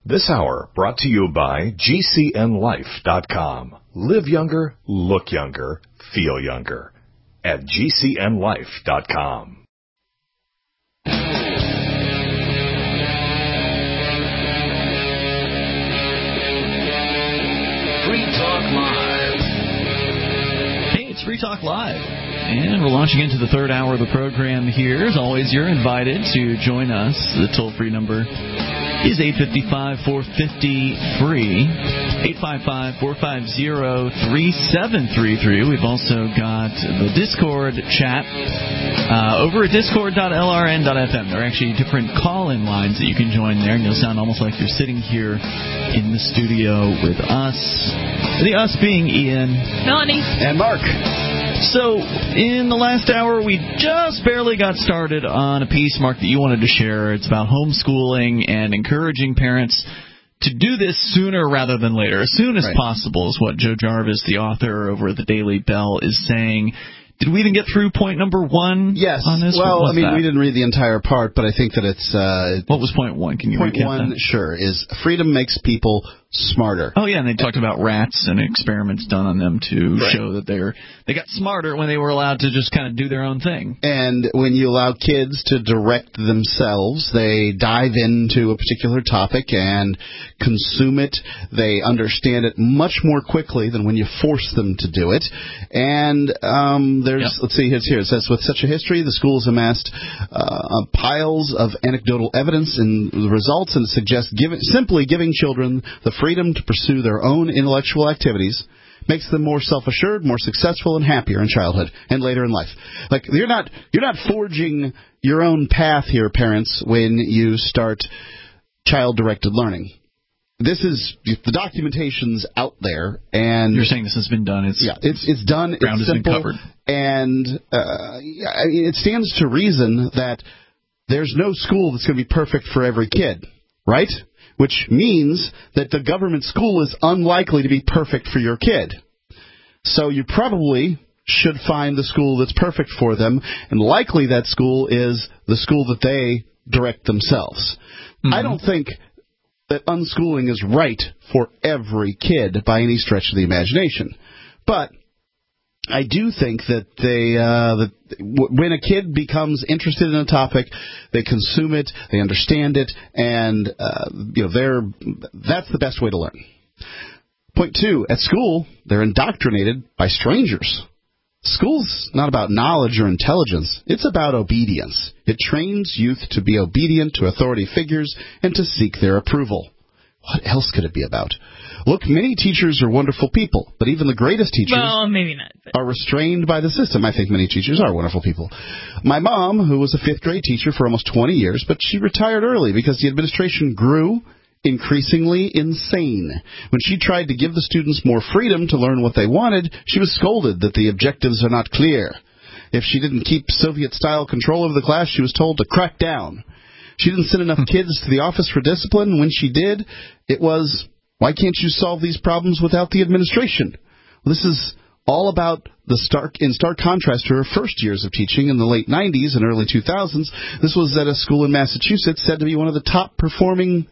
This hour brought to you by GCNLife.com. Live younger, look younger, feel younger at GCNLife.com. Free Talk Live. Hey, it's Free Talk Live. And we're launching into the third hour of the program here. As always, you're invited to join us. The toll-free number is 855-450-FREE, 855-450-3733. We've also got the Discord chat over at discord.lrn.fm. There are actually different call-in lines that you can join there, and you'll sound almost like you're sitting here in the studio with us. The us being Ian, Melanie, and Mark. So, in the last hour, we just barely got started on a piece, Mark, that you wanted to share. It's about homeschooling and encouraging parents to do this sooner rather than later. As soon as possible is what Joe Jarvis, the author over at the Daily Bell, is saying. Did we even get through point number one? Yes. On this? Well, I mean, we didn't read the entire part, but I think that it's... what was point one? Can you recap that? Point one, sure, is freedom makes people smarter. Oh, yeah, and they talked about rats and experiments done on them to show that they got smarter when they were allowed to just kind of do their own thing. And when you allow kids to direct themselves, they dive into a particular topic and consume it. They understand it much more quickly than when you force them to do it. And let's see, here it says, with such a history, the schools amassed piles of anecdotal evidence and the results, and suggests simply giving children the freedom to pursue their own intellectual activities makes them more self-assured, more successful, and happier in childhood and later in life. Like, you're not forging your own path here, parents, when you start child-directed learning. This is the documentation's out there, and you're saying this has been done. It's done. Ground it's simple, has been covered, and it stands to reason that there's no school that's going to be perfect for every kid, right? Which means that the government school is unlikely to be perfect for your kid. So you probably should find the school that's perfect for them, and likely that school is the school that they direct themselves. Mm-hmm. I don't think that unschooling is right for every kid by any stretch of the imagination. But I do think that when a kid becomes interested in a topic, they consume it, they understand it, and that's the best way to learn. Point two, at school, they're indoctrinated by strangers. School's not about knowledge or intelligence. It's about obedience. It trains youth to be obedient to authority figures and to seek their approval. What else could it be about? Look, many teachers are wonderful people, but even the greatest teachers maybe not, are restrained by the system. I think many teachers are wonderful people. My mom, who was a fifth-grade teacher for almost 20 years, but she retired early because the administration grew increasingly insane. When she tried to give the students more freedom to learn what they wanted, she was scolded that the objectives are not clear. If she didn't keep Soviet-style control over the class, she was told to crack down. She didn't send enough kids to the office for discipline. When she did, it was, why can't you solve these problems without the administration? Well, this is all about in stark contrast to her first years of teaching in the late 90s and early 2000s. This was at a school in Massachusetts said to be one of the top-performing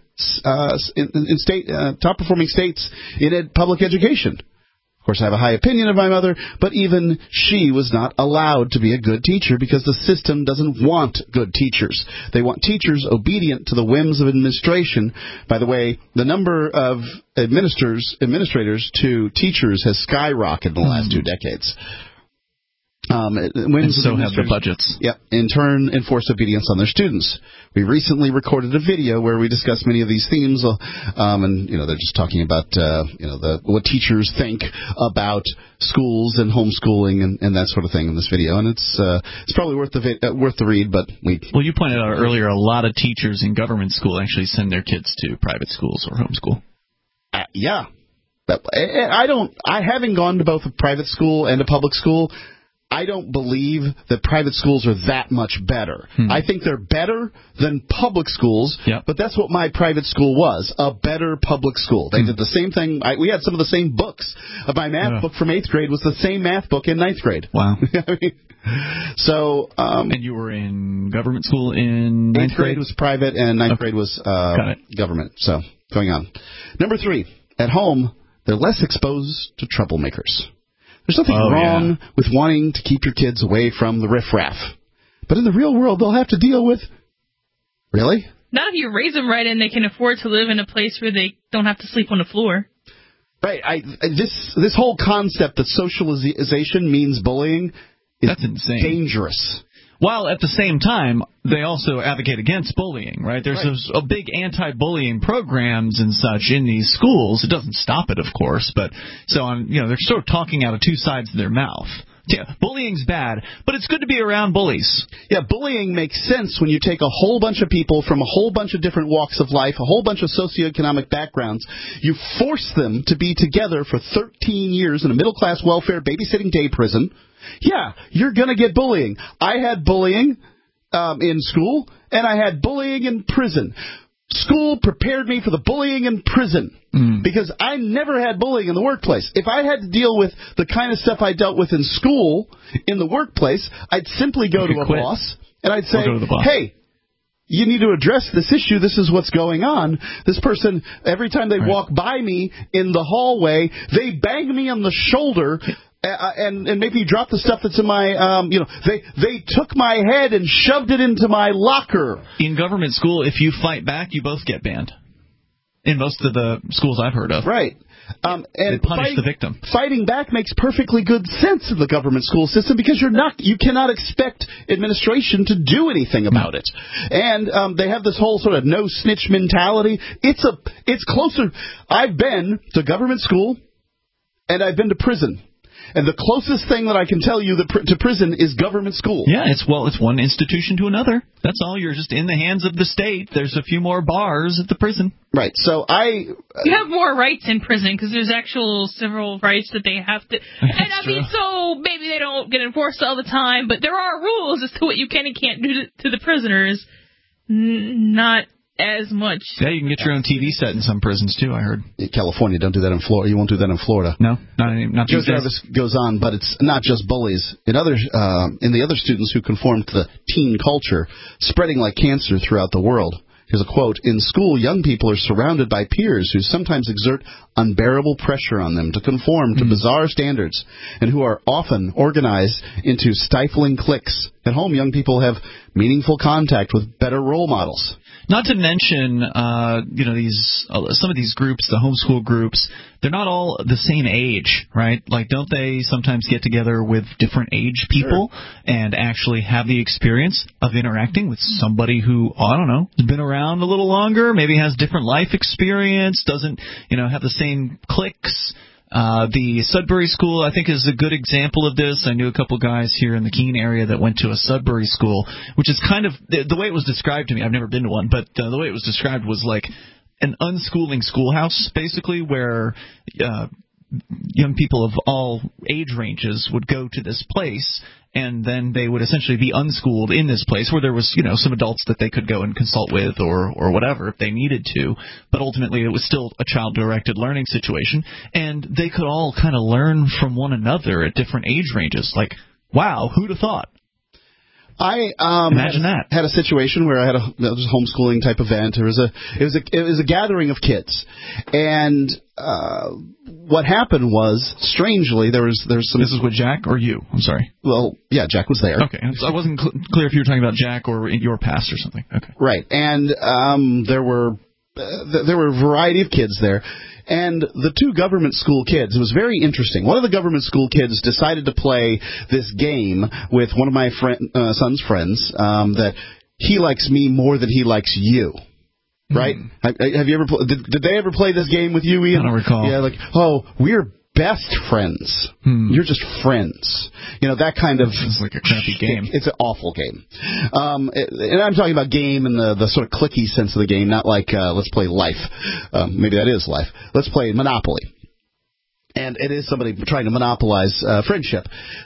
states in public education. Of course, I have a high opinion of my mother, but even she was not allowed to be a good teacher because the system doesn't want good teachers. They want teachers obedient to the whims of administration. By the way, the number of administrators to teachers has skyrocketed in the last 2 decades. And so have the budgets. Yep. In turn, enforce obedience on their students. We recently recorded a video where we discussed many of these themes, and they're just talking about what teachers think about schools and homeschooling and that sort of thing in this video, and it's probably worth the read. But you pointed out earlier, a lot of teachers in government school actually send their kids to private schools or homeschool. Yeah, I haven't gone to both a private school and a public school. I don't believe that private schools are that much better. I think they're better than public schools, but that's what my private school was, a better public school. They did the same thing. We had some of the same books. My math book from 8th grade was the same math book in 9th grade. Wow. So, and you were in government school in 9th grade? 8th grade was private, and 9th grade was government. So going on. Number 3, at home, they're less exposed to troublemakers. There's nothing wrong with wanting to keep your kids away from the riffraff. But in the real world, they'll have to deal with... Really? Not if you raise them right and they can afford to live in a place where they don't have to sleep on the floor. Right. This whole concept that socialization means bullying is That's insane. Dangerous. While at the same time, they also advocate against bullying, right? There's a big anti-bullying programs and such in these schools. It doesn't stop it, of course, but they're sort of talking out of two sides of their mouth. Yeah, bullying's bad, but it's good to be around bullies. Yeah, bullying makes sense when you take a whole bunch of people from a whole bunch of different walks of life, a whole bunch of socioeconomic backgrounds. You force them to be together for 13 years in a middle-class welfare babysitting day prison. Yeah, you're going to get bullying. I had bullying in school, and I had bullying in prison. School prepared me for the bullying in prison because I never had bullying in the workplace. If I had to deal with the kind of stuff I dealt with in school, in the workplace, I'd simply go to a boss and I'd say, hey, you need to address this issue. This is what's going on. This person, every time they walk by me in the hallway, they bang me on the shoulder and make me drop the stuff that's in my, they took my head and shoved it into my locker. In government school, if you fight back, you both get banned. In most of the schools I've heard of. Right. And they punish the victim. Fighting back makes perfectly good sense in the government school system because you cannot expect administration to do anything about it. And they have this whole sort of no snitch mentality. It's closer. I've been to government school and I've been to prison. And the closest thing that I can tell you to prison is government school. Yeah, it's one institution to another. That's all. You're just in the hands of the state. There's a few more bars at the prison. Right. So you have more rights in prison because there's actual civil rights that they have to. And I mean, so maybe they don't get enforced all the time, but there are rules as to what you can and can't do to the prisoners. Not as much. Yeah, you can get your own TV set in some prisons, too, I heard. In California, don't do that in Florida. You won't do that in Florida. No, not Joe Jarvis goes on, but it's not just bullies. In the other students who conform to the teen culture, spreading like cancer throughout the world. Here's a quote. In school, young people are surrounded by peers who sometimes exert unbearable pressure on them to conform to bizarre standards and who are often organized into stifling cliques. At home, young people have meaningful contact with better role models. Not to mention, some of these groups, the homeschool groups, they're not all the same age, right? Like, don't they sometimes get together with different age people and actually have the experience of interacting with somebody who, I don't know, has been around a little longer, maybe has different life experience, doesn't, have the same cliques? The Sudbury School, I think, is a good example of this. I knew a couple guys here in the Keene area that went to a Sudbury School, which is kind of the way it was described to me. I've never been to one, but the way it was described was like an unschooling schoolhouse, basically, where young people of all age ranges would go to this place, and then they would essentially be unschooled in this place where there was, some adults that they could go and consult with or whatever if they needed to. But ultimately, it was still a child-directed learning situation, and they could all kind of learn from one another at different age ranges. Like, wow, who'd have thought? I had a situation where I had a homeschooling type event. It was a gathering of kids, and what happened was, strangely, there's some. This is with Jack or you? I'm sorry. Well, yeah, Jack was there. Okay, I wasn't clear if you were talking about Jack or your past or something. Okay, right, and there were a variety of kids there. And the two government school kids, it was very interesting. One of the government school kids decided to play this game with one of my son's friends that he likes me more than he likes you. Right? Have you ever did they ever play this game with you, Ian? I don't recall. Yeah, like, we're best friends. You're just friends. That kind of... It's like a crappy game. It's an awful game. And I'm talking about game in the sort of clicky sense of the game, not like let's play Life. Maybe that is Life. Let's play Monopoly. And it is somebody trying to monopolize friendship.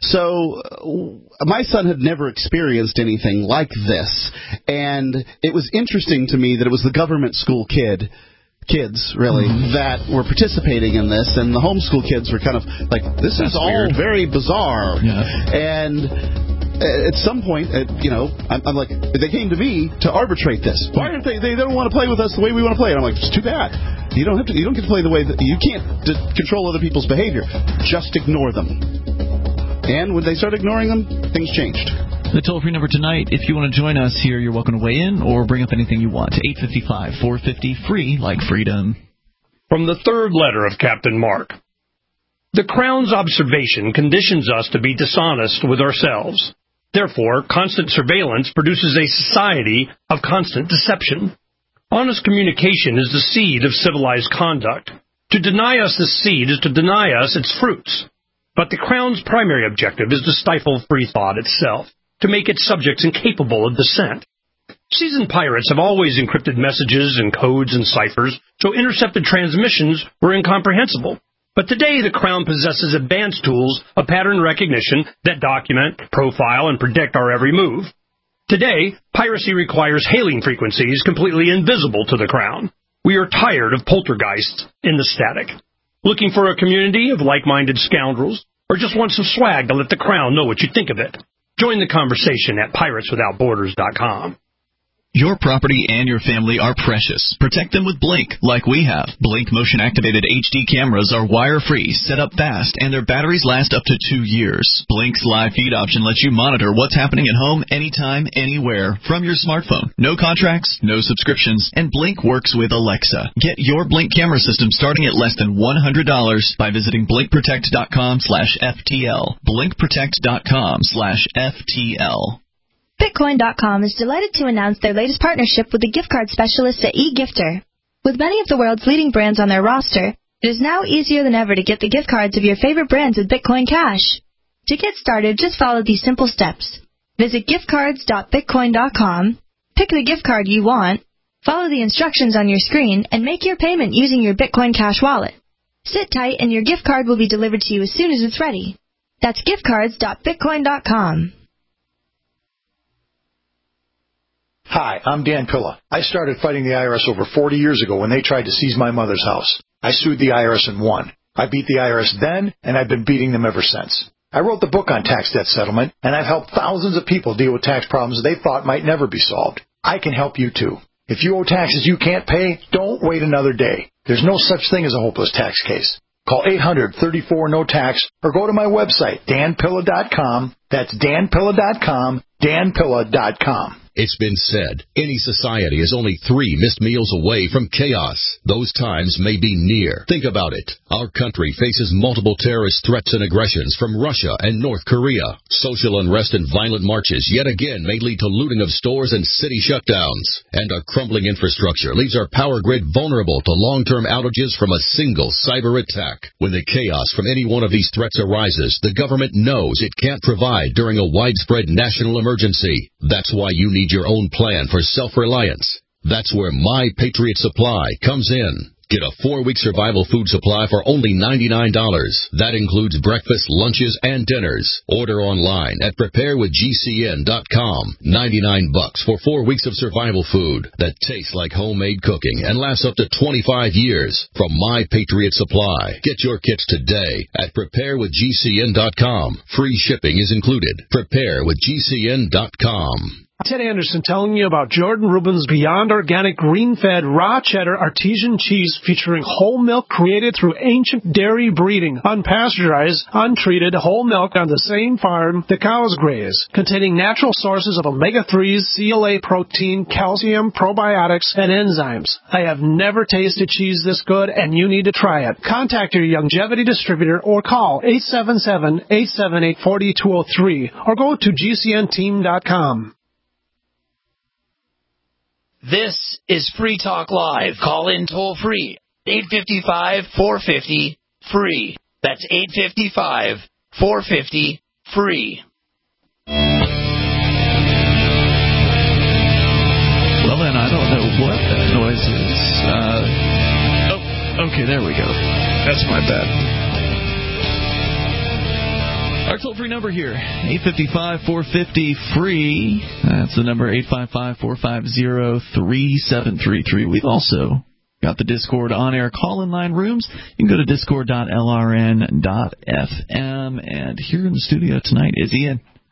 So my son had never experienced anything like this. And it was interesting to me that it was the government school kids, really, that were participating in this, and the homeschool kids were kind of like, this is all very bizarre. Yeah. And at some point, I'm like, they came to me to arbitrate this. Why aren't they? They don't want to play with us the way we want to play. And I'm like, it's too bad. You don't get to play the way that you can't control other people's behavior. Just ignore them. And when they start ignoring them, things changed. The toll-free number tonight, if you want to join us here, you're welcome to weigh in or bring up anything you want. 855-450-FREE, like freedom. From the third letter of Captain Mark. The Crown's observation conditions us to be dishonest with ourselves. Therefore, constant surveillance produces a society of constant deception. Honest communication is the seed of civilized conduct. To deny us this seed is to deny us its fruits. But the Crown's primary objective is to stifle free thought itself, to make its subjects incapable of dissent. Seasoned pirates have always encrypted messages and codes and ciphers, so intercepted transmissions were incomprehensible. But today the Crown possesses advanced tools of pattern recognition that document, profile, and predict our every move. Today, piracy requires hailing frequencies completely invisible to the Crown. We are tired of poltergeists in the static. Looking for a community of like-minded scoundrels, or just want some swag to let the Crown know what you think of it? Join the conversation at pirateswithoutborders.com. Your property and your family are precious. Protect them with Blink, like we have. Blink motion-activated HD cameras are wire-free, set up fast, and their batteries last up to 2 years. Blink's live feed option lets you monitor what's happening at home anytime, anywhere, from your smartphone. No contracts, no subscriptions, and Blink works with Alexa. Get your Blink camera system starting at less than $100 by visiting blinkprotect.com/FTL. blinkprotect.com/FTL. Bitcoin.com is delighted to announce their latest partnership with the gift card specialists at eGifter. With many of the world's leading brands on their roster, it is now easier than ever to get the gift cards of your favorite brands with Bitcoin Cash. To get started, just follow these simple steps. Visit giftcards.bitcoin.com, pick the gift card you want, follow the instructions on your screen, and make your payment using your Bitcoin Cash wallet. Sit tight and your gift card will be delivered to you as soon as it's ready. That's giftcards.bitcoin.com. Hi, I'm Dan Pilla. I started fighting the IRS over 40 years ago when they tried to seize my mother's house. I sued the IRS and won. I beat the IRS then, and I've been beating them ever since. I wrote the book on tax debt settlement, and I've helped thousands of people deal with tax problems they thought might never be solved. I can help you too. If you owe taxes you can't pay, don't wait another day. There's no such thing as a hopeless tax case. Call 800-34-NO-TAX or go to my website, danpilla.com. That's danpilla.com, danpilla.com. It's been said, any society is only 3 missed meals away from chaos. Those times may be near. Think about it. Our country faces multiple terrorist threats and aggressions from Russia and North Korea. Social unrest and violent marches yet again may lead to looting of stores and city shutdowns. And our crumbling infrastructure leaves our power grid vulnerable to long-term outages from a single cyber attack. When the chaos from any one of these threats arises, the government knows it can't provide during a widespread national emergency. That's why you need your own plan for self-reliance. That's where My Patriot Supply comes in. Get a 4-week survival food supply for only $99. That includes breakfast, lunches, and dinners. Order online at preparewithgcn.com. $99 for 4 weeks of survival food that tastes like homemade cooking and lasts up to 25 years from My Patriot Supply. Get your kits today at preparewithgcn.com. Free shipping is included. Preparewithgcn.com. Ted Anderson telling you about Jordan Rubin's Beyond Organic Green-Fed Raw Cheddar Artesian Cheese featuring whole milk created through ancient dairy breeding, unpasteurized, untreated whole milk on the same farm the cows graze, containing natural sources of omega-3s, CLA protein, calcium, probiotics, and enzymes. I have never tasted cheese this good, and you need to try it. Contact your Longevity distributor or call 877-878-4203 or go to gcnteam.com. This is Free Talk Live. Call in toll free. 855-450-FREE. That's 855-450-FREE. Well, then, I don't know what that noise is. Okay, there we go. That's my bad. Our toll-free number here, 855-450-FREE. That's the number, 855-450-3733. We've also got the Discord on-air call-in line rooms. You can go to discord.lrn.fm. And here in the studio tonight is Ian.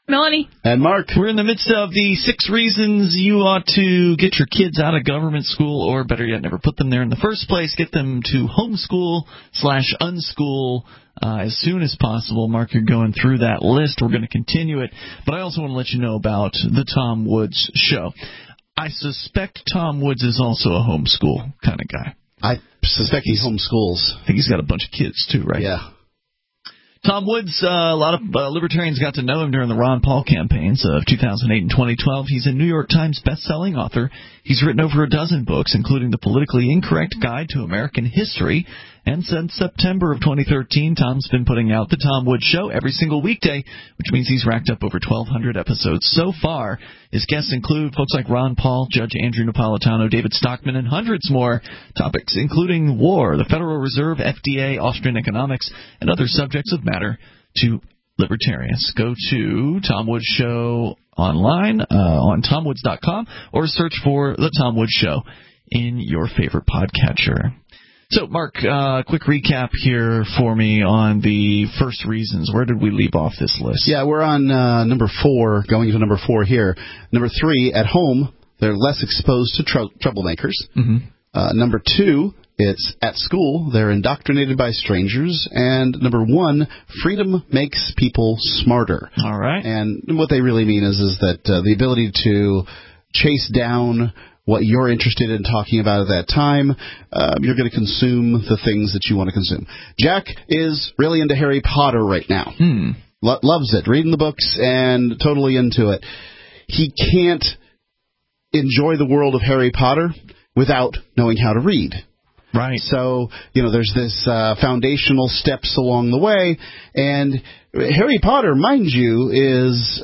Melanie. And Mark. We're in the midst of the 6 reasons you ought to get your kids out of government school, or better yet, never put them there in the first place. Get them to homeschool/unschool as soon as possible. Mark, you're going through that list. We're going to continue it. But I also want to let you know about the Tom Woods Show. I suspect Tom Woods is also a homeschool kind of guy. I suspect he homeschools. I think he's got a bunch of kids, too, right? Yeah. Tom Woods, a lot of libertarians got to know him during the Ron Paul campaigns of 2008 and 2012. He's a New York Times best-selling author. He's written over a dozen books, including The Politically Incorrect Guide to American History. And since September of 2013, Tom's been putting out The Tom Woods Show every single weekday, which means he's racked up over 1,200 episodes so far. His guests include folks like Ron Paul, Judge Andrew Napolitano, David Stockman, and hundreds more topics, including war, the Federal Reserve, FDA, Austrian economics, and other subjects of matter to libertarians. Go to Tom Woods Show online on TomWoods.com or search for The Tom Woods Show in your favorite podcatcher. So, Mark, quick recap here for me on the first reasons. Where did we leave off this list? Yeah, we're on number 4, going to number 4 here. Number 3, at home, they're less exposed to troublemakers. Mm-hmm. Number 2, it's at school, they're indoctrinated by strangers. And number 1, freedom makes people smarter. All right. And what they really mean is that the ability to chase down what you're interested in talking about at that time, you're going to consume the things that you want to consume. Jack is really into Harry Potter right now. Loves it, reading the books and totally into it. He can't enjoy the world of Harry Potter without knowing how to read. Right. So, there's this foundational steps along the way. And Harry Potter, mind you, is...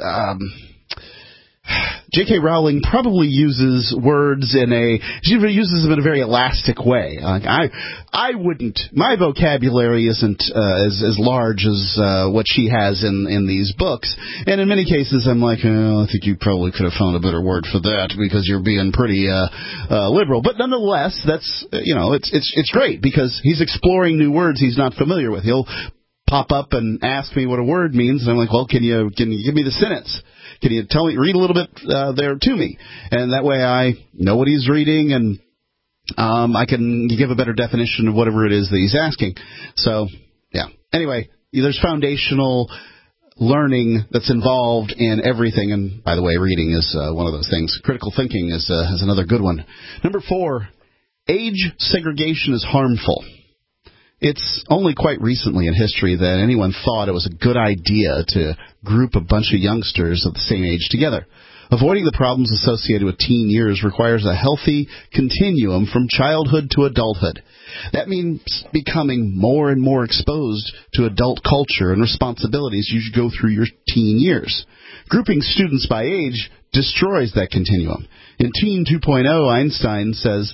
J.K. Rowling probably uses words she uses them in a very elastic way. I wouldn't. My vocabulary isn't as large as what she has in these books. And in many cases, I'm like, I think you probably could have found a better word for that because you're being pretty liberal. But nonetheless, that's it's great because he's exploring new words he's not familiar with. He'll pop up and ask me what a word means, and I'm like, well, can you give me the sentence? Can you read a little bit there to me? And that way I know what he's reading, and I can give a better definition of whatever it is that he's asking. So, yeah. Anyway, there's foundational learning that's involved in everything. And, by the way, reading is one of those things. Critical thinking is another good one. Number 4, age segregation is harmful. It's only quite recently in history that anyone thought it was a good idea to group a bunch of youngsters of the same age together. Avoiding the problems associated with teen years requires a healthy continuum from childhood to adulthood. That means becoming more and more exposed to adult culture and responsibilities as you go through your teen years. Grouping students by age destroys that continuum. In Teen 2.0, Epstein says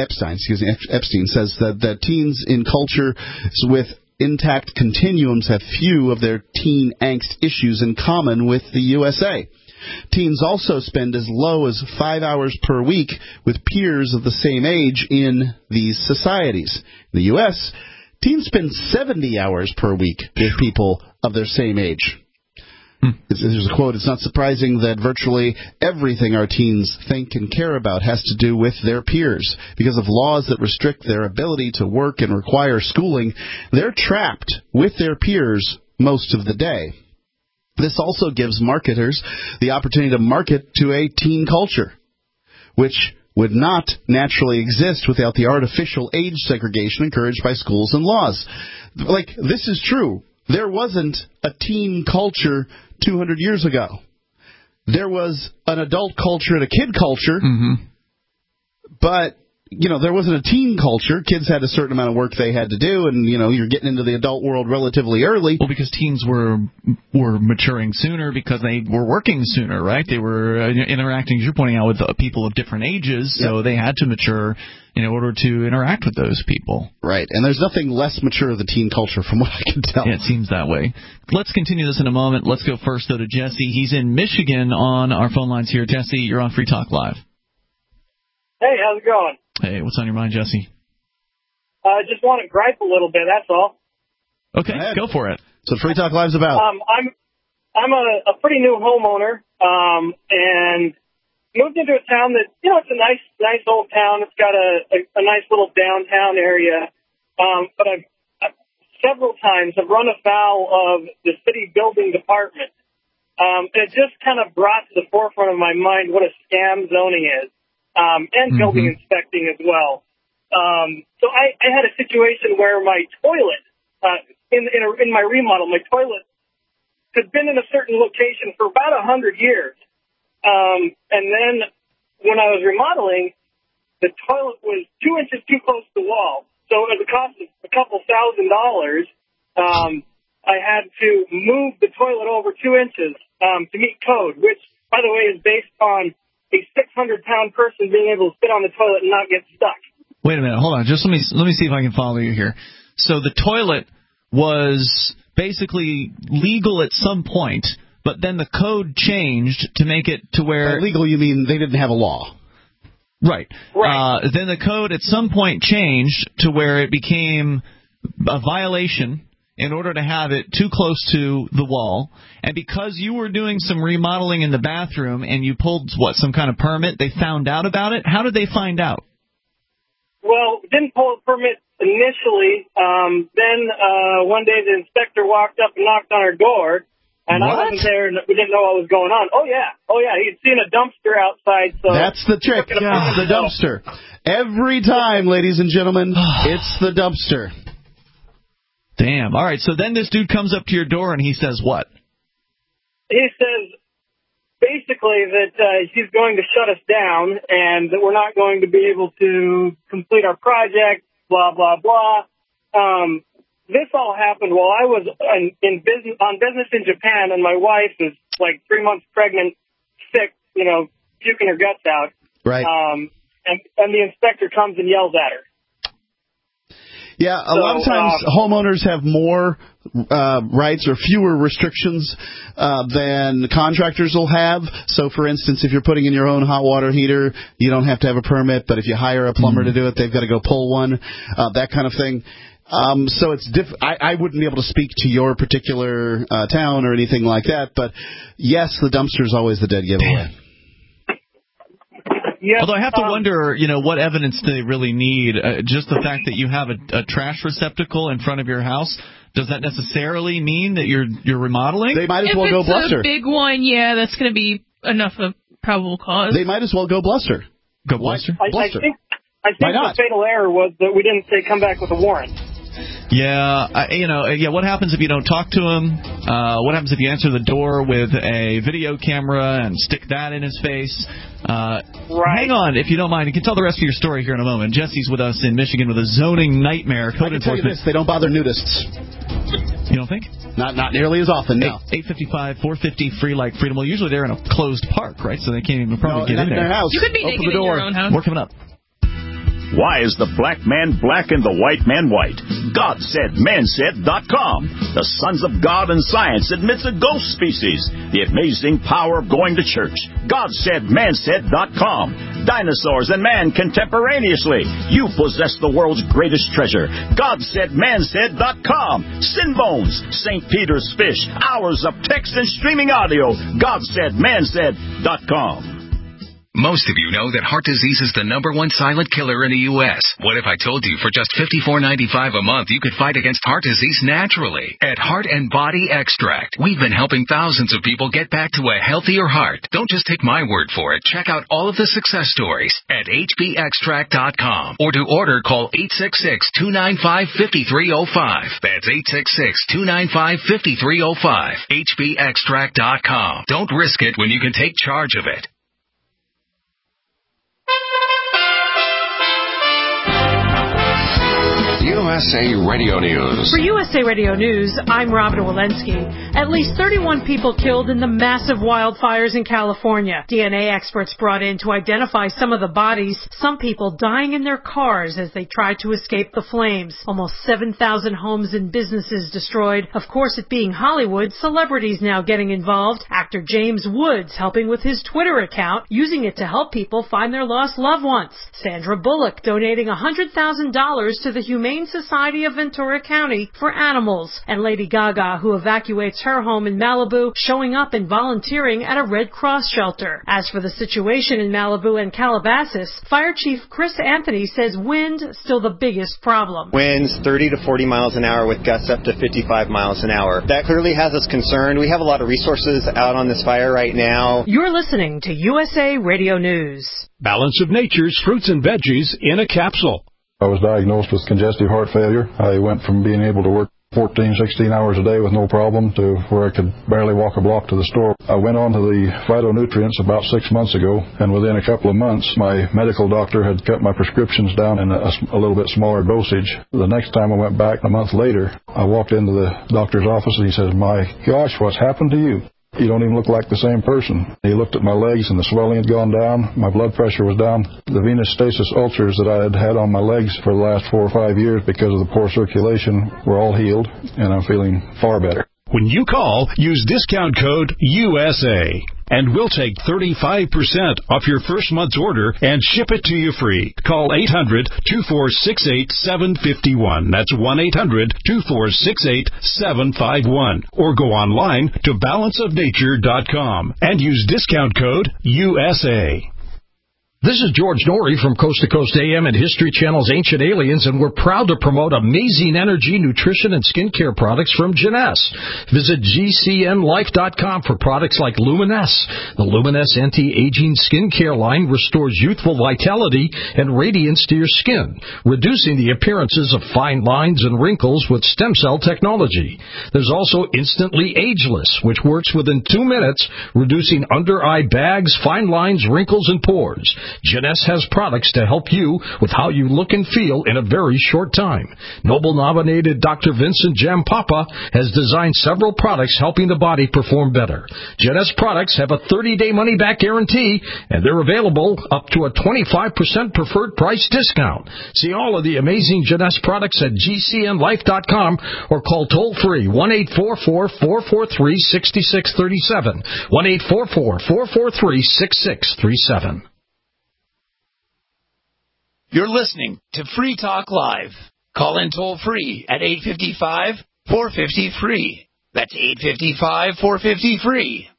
that teens in culture with intact continuums have few of their teen angst issues in common with the USA. Teens also spend as low as 5 hours per week with peers of the same age in these societies. In the U.S., teens spend 70 hours per week with people of their same age. There's a quote, "It's not surprising that virtually everything our teens think and care about has to do with their peers. Because of laws that restrict their ability to work and require schooling, they're trapped with their peers most of the day. This also gives marketers the opportunity to market to a teen culture, which would not naturally exist without the artificial age segregation encouraged by schools and laws." Like, this is true. There wasn't a teen culture 200 years ago. There was an adult culture and a kid culture, but, there wasn't a teen culture. Kids had a certain amount of work they had to do, and, you're getting into the adult world relatively early. Well, because teens were maturing sooner because they were working sooner, right? They were interacting, as you're pointing out, with people of different ages, so they had to mature in order to interact with those people. Right, and there's nothing less mature of the teen culture from what I can tell. Yeah, it seems that way. Let's continue this in a moment. Let's go first, though, to Jesse. He's in Michigan on our phone lines here. Jesse, you're on Free Talk Live. Hey, how's it going? Hey, what's on your mind, Jesse? Just want to gripe a little bit, that's all. Okay, go for it. So Free Talk Live's about. I'm a pretty new homeowner, and moved into a town that, it's a nice old town. It's got a nice little downtown area. But I've several times have run afoul of the city building department. And it just kind of brought to the forefront of my mind what a scam zoning is, and building inspecting as well. So I had a situation where my toilet, in my remodel, my toilet had been in a certain location for about 100 years. And then when I was remodeling, the toilet was 2 inches too close to the wall. So at the cost of a couple $1,000, I had to move the toilet over 2 inches to meet code, which, by the way, is based on a 600-pound person being able to sit on the toilet and not get stuck. Wait a minute. Hold on. Just let me see if I can follow you here. So the toilet was basically legal at some point, but then the code changed to make it to where... By legal, you mean they didn't have a law. Right. Then the code at some point changed to where it became a violation in order to have it too close to the wall. And because you were doing some remodeling in the bathroom and you pulled, some kind of permit, they found out about it? How did they find out? Well, didn't pull a permit initially. Then one day the inspector walked up and knocked on our door. And I wasn't there, and we didn't know what was going on. Oh, yeah. He'd seen a dumpster outside. So that's the trick. The dumpster. Every time, ladies and gentlemen, it's the dumpster. Damn. All right, so then this dude comes up to your door, and he says what? He says, basically, that he's going to shut us down, and that we're not going to be able to complete our project, blah, blah, blah. This all happened while I was on business in Japan, and my wife is like 3 months pregnant, sick, puking her guts out. Right. And the inspector comes and yells at her. Yeah, a lot of times homeowners have more rights or fewer restrictions than contractors will have. So, for instance, if you're putting in your own hot water heater, you don't have to have a permit. But if you hire a plumber to do it, they've got to go pull one, that kind of thing. So it's I wouldn't be able to speak to your particular town or anything like that. But, yes, the dumpster is always the dead giveaway. Yep. Although I have to wonder, what evidence they really need. Just the fact that you have a trash receptacle in front of your house, does that necessarily mean that you're remodeling? They might as well go bluster. If it's a big one, yeah, that's going to be enough of probable cause. They might as well go bluster. Go bluster? I think the fatal error was that we didn't say come back with a warrant. Yeah, what happens if you don't talk to him? What happens if you answer the door with a video camera and stick that in his face? Right. Hang on, if you don't mind. You can tell the rest of your story here in a moment. Jesse's with us in Michigan with a zoning nightmare. Code I can tell you this, they don't bother nudists. You don't think? Not nearly as often, no. 855, 450, free like freedom. Well, usually they're in a closed park, right? So they can't even probably get in there. Their house. You could be naked in your own house. We're coming up. Why is the black man black and the white man white? GodSaidManSaid.com. The Sons of God and Science admits a ghost species. The amazing power of going to church. GodSaidManSaid.com. Dinosaurs and man contemporaneously. You possess the world's greatest treasure. GodSaidManSaid.com. Sin bones, St. Peter's fish, hours of text and streaming audio. GodSaidManSaid.com. Most of you know that heart disease is the #1 silent killer in the U.S. What if I told you for just $54.95 a month you could fight against heart disease naturally? At Heart and Body Extract, we've been helping thousands of people get back to a healthier heart. Don't just take my word for it. Check out all of the success stories at hbextract.com. Or to order, call 866-295-5305. That's 866-295-5305. hbextract.com. Don't risk it when you can take charge of it. USA Radio News. For USA Radio News, I'm Robin Walensky. At least 31 people killed in the massive wildfires in California. DNA experts brought in to identify some of the bodies, some people dying in their cars as they tried to escape the flames. Almost 7,000 homes and businesses destroyed. Of course, it being Hollywood, celebrities now getting involved. Actor James Woods helping with his Twitter account, using it to help people find their lost loved ones. Sandra Bullock donating $100,000 to the Humane Society Society of Ventura County for Animals, and Lady Gaga, who evacuates her home in Malibu, showing up and volunteering at a Red Cross shelter. As for the situation in Malibu and Calabasas, Fire Chief Chris Anthony says wind still the biggest problem. Winds 30 to 40 miles an hour with gusts up to 55 miles an hour. That clearly has us concerned. We have a lot of resources out on this fire right now. You're listening to USA Radio News. Balance of Nature's fruits and veggies in a capsule. I was diagnosed with congestive heart failure. I went from being able to work 14, 16 hours a day with no problem to where I could barely walk a block to the store. I went on to the phytonutrients about 6 months ago, and within a couple of months, my medical doctor had cut my prescriptions down in a little bit smaller dosage. The next time I went back, a month later, I walked into the doctor's office, and he says, "My gosh, what's happened to you? You don't even look like the same person." He looked at my legs, and the swelling had gone down. My blood pressure was down. The venous stasis ulcers that I had had on my legs for the last 4 or 5 years because of the poor circulation were all healed, and I'm feeling far better. When you call, use discount code USA, and we'll take 35% off your first month's order and ship it to you free. Call 800-2468-751. That's 1-800-2468-751. Or go online to balanceofnature.com and use discount code USA. This is George Norrie from Coast to Coast AM and History Channel's Ancient Aliens, and we're proud to promote amazing energy, nutrition, and skincare products from Jeunesse. Visit GCNLife.com for products like Luminesse. The Luminesse anti-aging skincare line restores youthful vitality and radiance to your skin, reducing the appearances of fine lines and wrinkles with stem cell technology. There's also Instantly Ageless, which works within 2 minutes, reducing under-eye bags, fine lines, wrinkles, and pores. Jeunesse has products to help you with how you look and feel in a very short time. Nobel-nominated Dr. Vincent Jampapa has designed several products helping the body perform better. Jeunesse products have a 30-day money-back guarantee, and they're available up to a 25% preferred price discount. See all of the amazing Jeunesse products at GCNLife.com or call toll-free 1-844-443-6637, 1-844-443-6637. You're listening to Free Talk Live. Call in toll-free at 855-450-FREE. That's 855-450-FREE.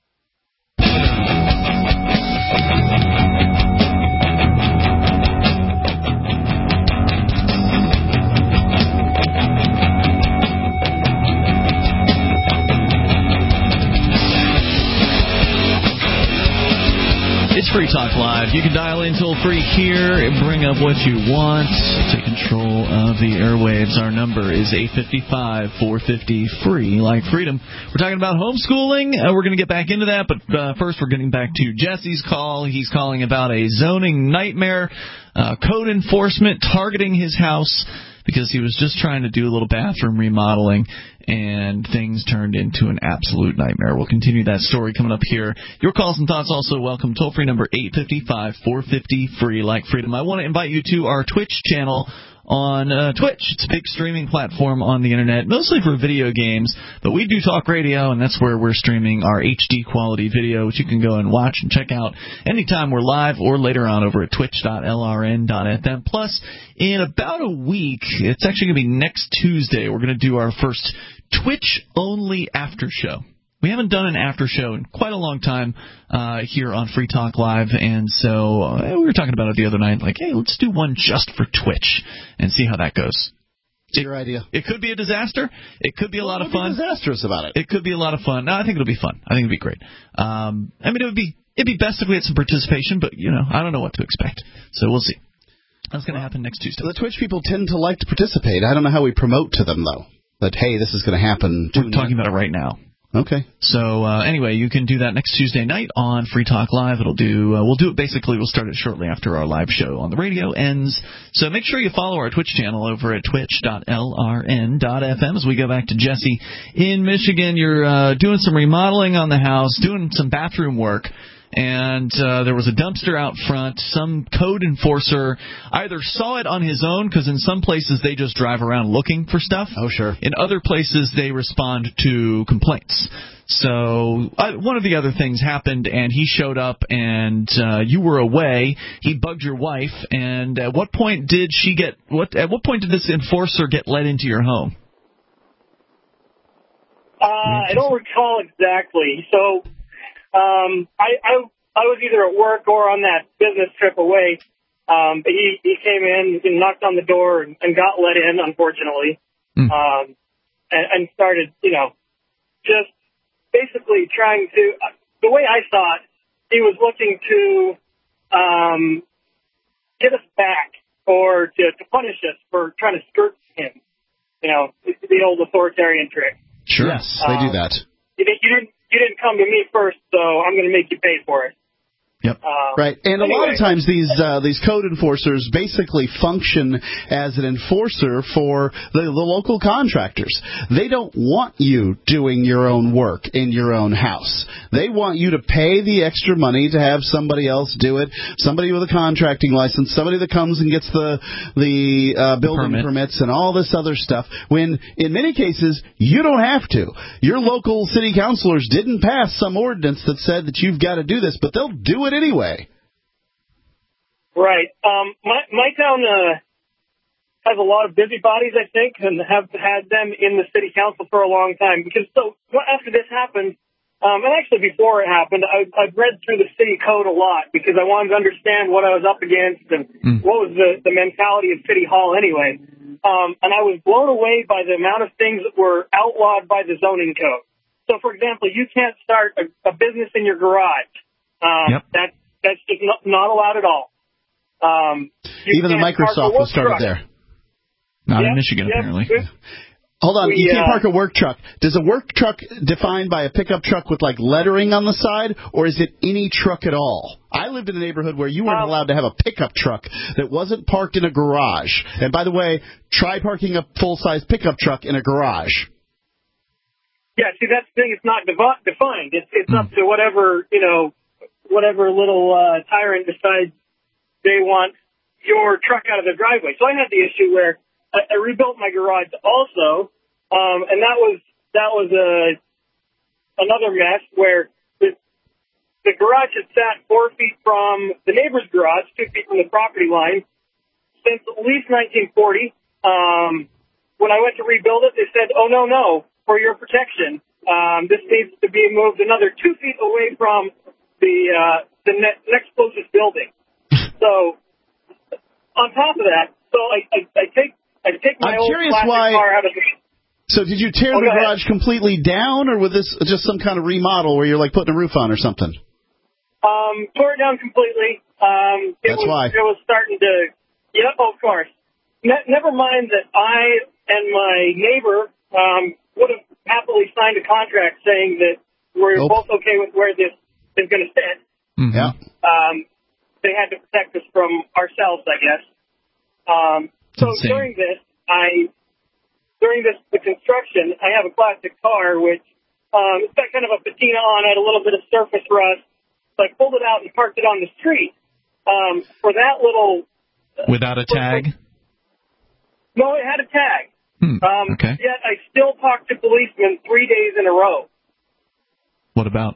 It's Free Talk Live. You can dial in toll-free here and bring up what you want. Take control of the airwaves. Our number is 855-450-FREE, like freedom. We're talking about homeschooling. We're going to get back into that, but first we're getting back to Jesse's call. He's calling about a zoning nightmare, code enforcement targeting his house because he was just trying to do a little bathroom remodeling, and things turned into an absolute nightmare. We'll continue that story coming up here. Your calls and thoughts also welcome. Toll-free number 855-450-FREE, like freedom. I want to invite you to our Twitch channel on Twitch. It's a big streaming platform on the internet, mostly for video games, but we do talk radio, and that's where we're streaming our HD quality video, which you can go and watch and check out anytime we're live or later on over at twitch.lrn.fm. Plus, in about a week, it's actually going to be next Tuesday, we're going to do our first Twitch-only after show. We haven't done an after show in quite a long time here on Free Talk Live, and so we were talking about it the other night, like, hey, let's do one just for Twitch and see how that goes. It's your idea. It could be a disaster. It could be a lot of fun. Disastrous about it. It could be a lot of fun. No, I think it'll be fun. I think it'll be great. I mean, it'd be best if we had some participation, but, you know, I don't know what to expect. So we'll see. That's going to happen next Tuesday. The Twitch people tend to like to participate. I don't know how we promote to them, though, that, hey, this is going to happen. We're talking about it right now. Okay. So anyway, you can do that next Tuesday night on Free Talk Live. We'll do it basically. We'll start it shortly after our live show on the radio ends. So make sure you follow our Twitch channel over at twitch.lrn.fm. As we go back to Jesse in Michigan, you're doing some remodeling on the house, doing some bathroom work, and there was a dumpster out front. Some code enforcer either saw it on his own, because in some places they just drive around looking for stuff. Oh, sure. In other places they respond to complaints. So one of the other things happened, and he showed up, and you were away. He bugged your wife, and at what point did At what point did this enforcer get let into your home? I don't recall exactly. So I was either at work or on that business trip away. But he came in and knocked on the door and got let in, unfortunately, and started, just basically trying to, the way I saw it, he was looking to get us back or to punish us for trying to skirt him. The old authoritarian trick. Sure. Yes, they do that. You didn't come to me first, so I'm going to make you pay for it. Yep. Right, and a lot of times these code enforcers basically function as an enforcer for the local contractors. They don't want you doing your own work in your own house. They want you to pay the extra money to have somebody else do it, somebody with a contracting license, somebody that comes and gets the building permits and all this other stuff, when in many cases you don't have to. Your local city councilors didn't pass some ordinance that said that you've got to do this, but they'll do it anyway. Right. My town has a lot of busybodies, I think, and have had them in the city council for a long time. Because after this happened, and actually before it happened, I've read through the city code a lot because I wanted to understand what I was up against and what was the mentality of City Hall anyway. And I was blown away by the amount of things that were outlawed by the zoning code. So, for example, you can't start a business in your garage. That's just not allowed at all. Even the Microsoft was started there. Not in Michigan, apparently. Hold on, you can't park a work truck. Does a work truck defined by a pickup truck with like lettering on the side, or is it any truck at all? I lived in a neighborhood where you weren't allowed to have a pickup truck that wasn't parked in a garage. And by the way, try parking a full-size pickup truck in a garage. Yeah, see, that's the thing. It's not defined. It's up to whatever little tyrant decides they want your truck out of the driveway. So I had the issue where I rebuilt my garage also, and that was another mess where the garage had sat 4 feet from the neighbor's garage, 2 feet from the property line, since at least 1940. When I went to rebuild it, they said, "Oh no, for your protection, this needs to be moved another 2 feet away from the next closest building." So on top of that, I take my old classic car out of the... So did you tear the garage completely down, or was this just some kind of remodel where you're like putting a roof on or something? Tore it down completely. That's why. It was starting to... Yeah, of course. Never mind that I and my neighbor would have happily signed a contract saying that we're both okay with where this is going to sit. Mm-hmm. Yeah. They had to protect us from ourselves, I guess. So during the construction, I have a classic car, which it's got kind of a patina on it, a little bit of surface rust. So I pulled it out and parked it on the street. For that little... Without a tag? No, it had a tag. Okay. Yet I still talked to policemen 3 days in a row. What about?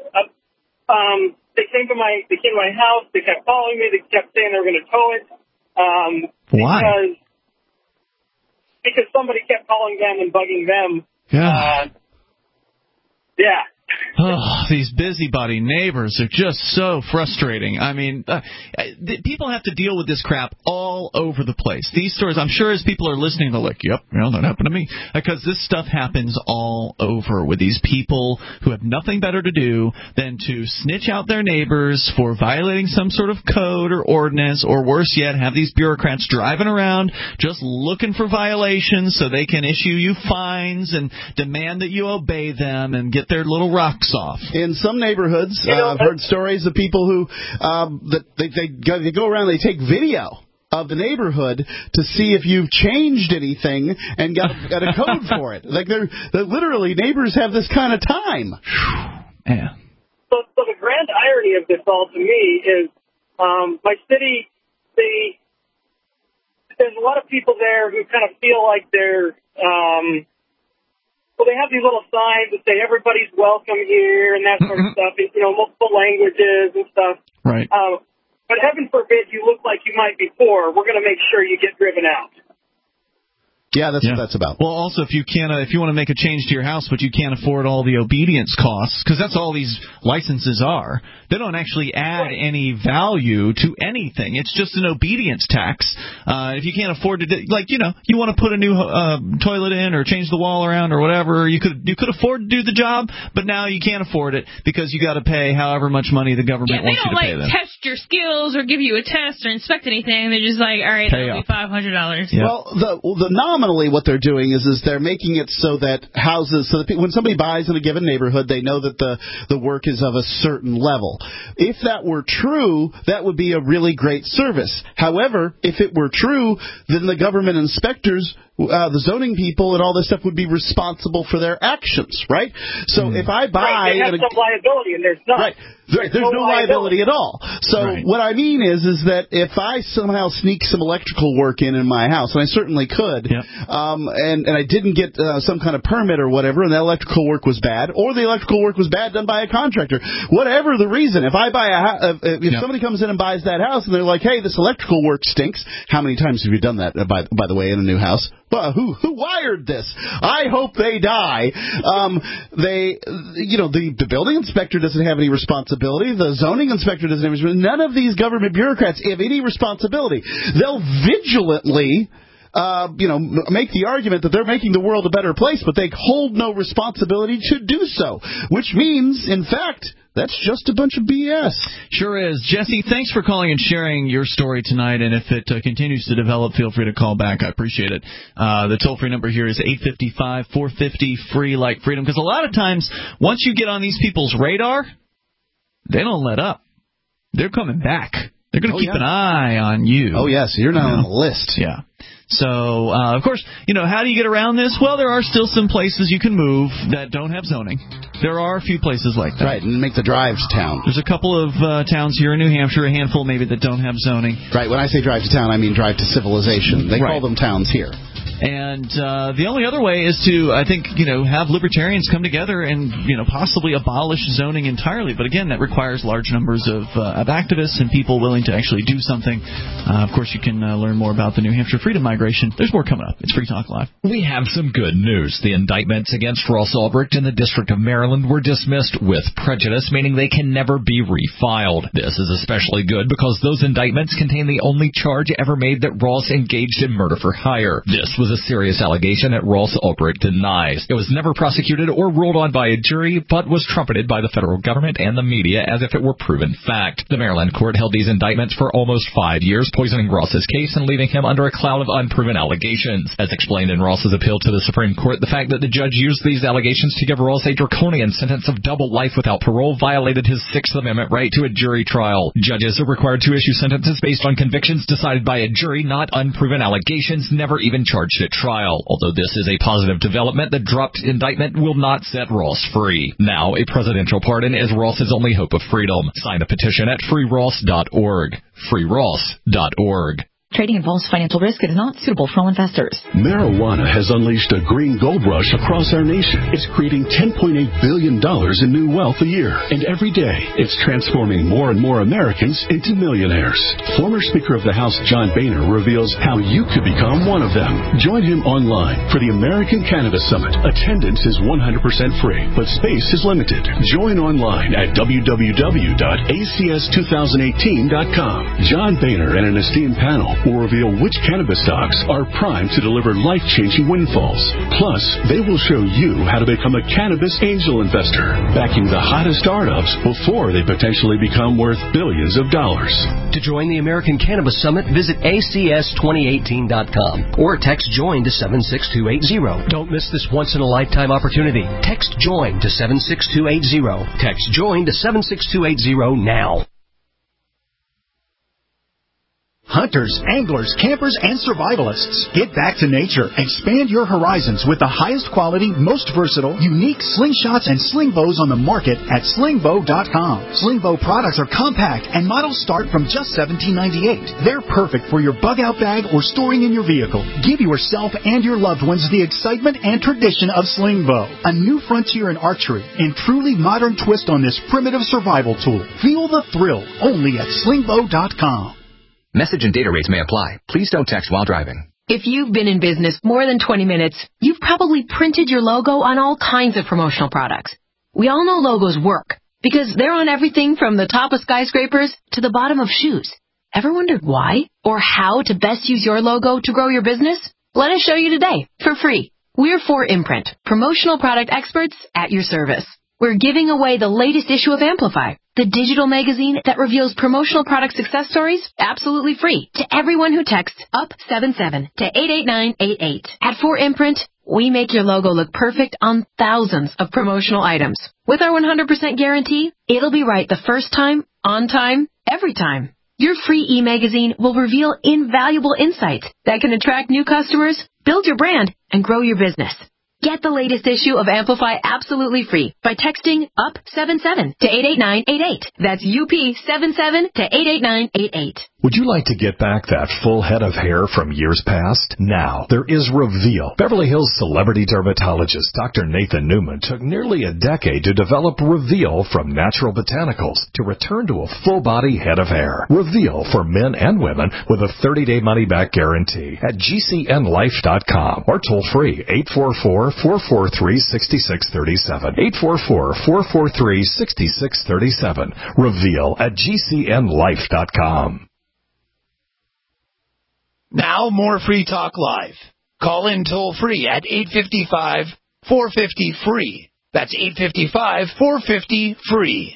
They came to my house. They kept calling me. They kept saying they were going to tow it. Why? Because somebody kept calling them and bugging them. Yeah. Yeah. Oh, these busybody neighbors are just so frustrating. I mean, people have to deal with this crap all over the place. These stories, I'm sure as people are listening, they're like, yep, that happened to me. Because this stuff happens all over with these people who have nothing better to do than to snitch out their neighbors for violating some sort of code or ordinance, or worse yet, have these bureaucrats driving around just looking for violations so they can issue you fines and demand that you obey them and get their little rocks off. In some neighborhoods, I've heard stories of people who they go around, they take video of the neighborhood to see if you've changed anything and got a code for it. Like they're literally, neighbors have this kind of time. Yeah. So the grand irony of this all to me is my city, there's a lot of people there who kind of feel like they're, well, they have these little signs that say everybody's welcome here and that sort of stuff, you know, multiple languages and stuff. Right. But heaven forbid you look like you might be poor. We're going to make sure you get driven out. Yeah, that's what that's about. Well, also, if you want to make a change to your house, but you can't afford all the obedience costs, because that's all these licenses are, they don't actually add any value to anything. It's just an obedience tax. If you can't afford to, you want to put a new toilet in or change the wall around or whatever, you could afford to do the job, but now you can't afford it because you got to pay however much money the government wants you to pay them. They don't test your skills or give you a test or inspect anything. They're just like, all right, that'll be $500. Yeah. Well, nominally what they're doing is they're making it so that houses, so that when somebody buys in a given neighborhood, they know that the work is of a certain level. If that were true, that would be a really great service. However, if it were true, then the government inspectors, the zoning people and all this stuff would be responsible for their actions, right? So if I buy... They have some liability, and there's not. Right. There's no liability at all. So what I mean is that if I somehow sneak some electrical work in my house, and I certainly could, and I didn't get some kind of permit or whatever, and the electrical work was bad, or the electrical work was bad done by a contractor, whatever the reason, if I buy if somebody comes in and buys that house and they're like, hey, this electrical work stinks, how many times have you done that, by the way, in a new house? Well, who wired this? I hope they die. The building inspector doesn't have any responsibility. The zoning inspector doesn't have any responsibility. None of these government bureaucrats have any responsibility. They'll vigilantly make the argument that they're making the world a better place, but they hold no responsibility to do so, which means, in fact, that's just a bunch of BS. Sure is. Jesse, thanks for calling and sharing your story tonight, and if it continues to develop, feel free to call back. I appreciate it. The toll-free number here is 855-450-FREE, like freedom, because a lot of times, once you get on these people's radar, they don't let up. They're coming back. They're going to keep an eye on you. Oh, yes. You're not on the list. Yeah. So, of course, how do you get around this? Well, there are still some places you can move that don't have zoning. There are a few places like that. Right, and make the drive to town. There's a couple of towns here in New Hampshire, a handful maybe, that don't have zoning. Right, when I say drive to town, I mean drive to civilization. They call them towns here. And the only other way is to, I think, have libertarians come together and, possibly abolish zoning entirely. But again, that requires large numbers of activists and people willing to actually do something. Of course, you can learn more about the New Hampshire Freedom Migration. There's more coming up. It's Free Talk Live. We have some good news. The indictments against Ross Ulbricht in the District of Maryland were dismissed with prejudice, meaning they can never be refiled. This is especially good because those indictments contain the only charge ever made that Ross engaged in murder for hire. This was a serious allegation that Ross Ulbricht denies. It was never prosecuted or ruled on by a jury, but was trumpeted by the federal government and the media as if it were proven fact. The Maryland court held these indictments for almost 5 years, poisoning Ross's case and leaving him under a cloud of unproven allegations. As explained in Ross's appeal to the Supreme Court, the fact that the judge used these allegations to give Ross a draconian sentence of double life without parole violated his Sixth Amendment right to a jury trial. Judges are required to issue sentences based on convictions decided by a jury, not unproven allegations never even charged at trial. Although this is a positive development, the dropped indictment will not set Ross free. Now, a presidential pardon is Ross's only hope of freedom. Sign a petition at freeross.org. freeross.org. Trading involves financial risk. It is not suitable for all investors. Marijuana has unleashed a green gold rush across our nation. It's creating $10.8 billion in new wealth a year. And every day, it's transforming more and more Americans into millionaires. Former Speaker of the House John Boehner reveals how you could become one of them. Join him online for the American Cannabis Summit. Attendance is 100% free, but space is limited. Join online at www.acs2018.com. John Boehner and an esteemed panel will reveal which cannabis stocks are primed to deliver life-changing windfalls. Plus, they will show you how to become a cannabis angel investor, backing the hottest startups before they potentially become worth billions of dollars. To join the American Cannabis Summit, visit acs2018.com or text JOIN to 76280. Don't miss this once-in-a-lifetime opportunity. Text JOIN to 76280. Text JOIN to 76280 now. Hunters, anglers, campers, and survivalists. Get back to nature. Expand your horizons with the highest quality, most versatile, unique slingshots and sling bows on the market at slingbow.com. Slingbow products are compact and models start from just $17.98. They're perfect for your bug-out bag or storing in your vehicle. Give yourself and your loved ones the excitement and tradition of Slingbow. A new frontier in archery and truly modern twist on this primitive survival tool. Feel the thrill only at slingbow.com. Message and data rates may apply. Please don't text while driving. If you've been in business more than 20 minutes, you've probably printed your logo on all kinds of promotional products. We all know logos work because they're on everything from the top of skyscrapers to the bottom of shoes. Ever wondered why or how to best use your logo to grow your business? Let us show you today for free. We're 4imprint, promotional product experts at your service. We're giving away the latest issue of Amplify, the digital magazine that reveals promotional product success stories absolutely free to everyone who texts UP77 to 88988. At 4imprint, we make your logo look perfect on thousands of promotional items. With our 100% guarantee, it'll be right the first time, on time, every time. Your free e-magazine will reveal invaluable insights that can attract new customers, build your brand, and grow your business. Get the latest issue of Amplify absolutely free by texting UP77 to 88988. That's UP77 to 88988. Would you like to get back that full head of hair from years past? Now, there is Reveal. Beverly Hills celebrity dermatologist Dr. Nathan Newman took nearly a decade to develop Reveal from natural botanicals to return to a full-body head of hair. Reveal for men and women with a 30-day money-back guarantee at GCNlife.com or toll-free 844-443-6637. 844-443-6637. Reveal at GCNlife.com. Now more Free Talk Live. Call in toll-free at 855-450-FREE. That's 855-450-FREE.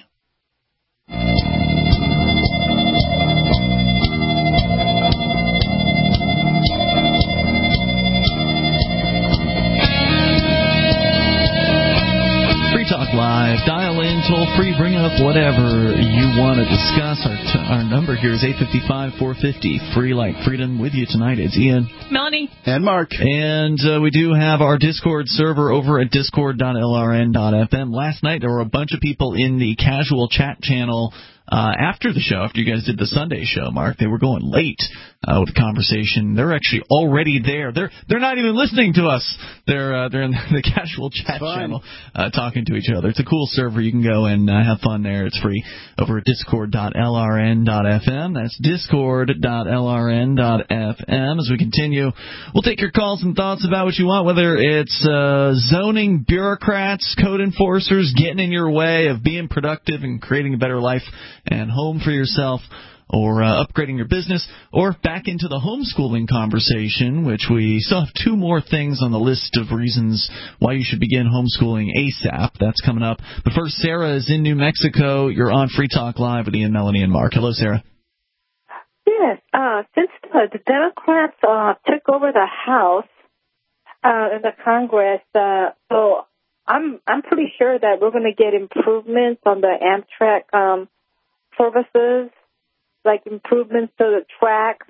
Talk Live. Dial in, toll free, bring up whatever you want to discuss. Our number here is 855-450-FREE, like freedom. With you tonight, it's Ian, Melanie, and Mark. And we do have our Discord server over at discord.lrn.fm. Last night, there were a bunch of people in the casual chat channel after the show, after you guys did the Sunday show, Mark. They were going late with the conversation. They're actually already there. They're not even listening to us. They're in the casual chat channel talking to each other. It's a cool server. You can go and have fun there. It's free over at discord.lrn.fm. That's discord.lrn.fm. As we continue, we'll take your calls and thoughts about what you want, whether it's zoning bureaucrats, code enforcers getting in your way of being productive and creating a better life and home for yourself, or upgrading your business, or back into the homeschooling conversation, which we still have two more things on the list of reasons why you should begin homeschooling ASAP. That's coming up. But first, Sarah is in New Mexico. You're on Free Talk Live with Ian, Melanie, and Mark. Hello, Sarah. Yes. Since the Democrats took over the House and the Congress, so I'm pretty sure that we're going to get improvements on the Amtrak services, like improvements to the tracks.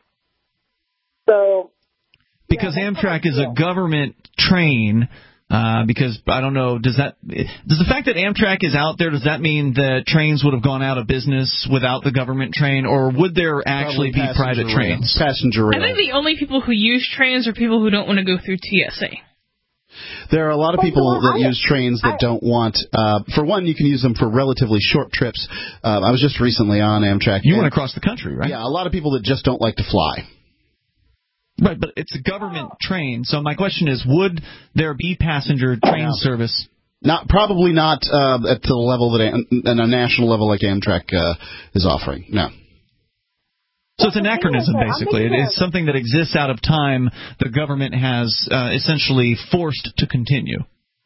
So, because Amtrak is a government train, because I don't know, does the fact that Amtrak is out there, does that mean that trains would have gone out of business without the government train, or would there actually be private trains? Passenger rail. I think the only people who use trains are people who don't want to go through TSA. There are a lot of people that use trains that don't want. For one, you can use them for relatively short trips. I was just recently on Amtrak. You went across the country, right? Yeah, a lot of people that just don't like to fly. Right, but it's a government train. So my question is, would there be passenger train service? Probably not at the level that at a national level like Amtrak is offering. No. So it's anachronism, basically. It is something that exists out of time the government has essentially forced to continue.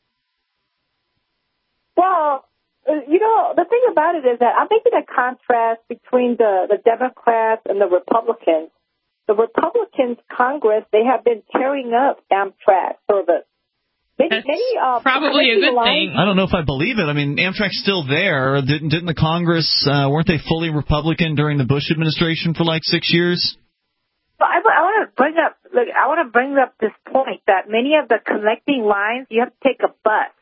Well, the thing about it is that I'm making a contrast between the Democrats and the Republicans. The Republicans, Congress, they have been tearing up Amtrak service. Probably a good thing. I don't know if I believe it. I mean, Amtrak's still there. Didn't the Congress, weren't they fully Republican during the Bush administration for like 6 years? bring up this point that many of the connecting lines you have to take a bus.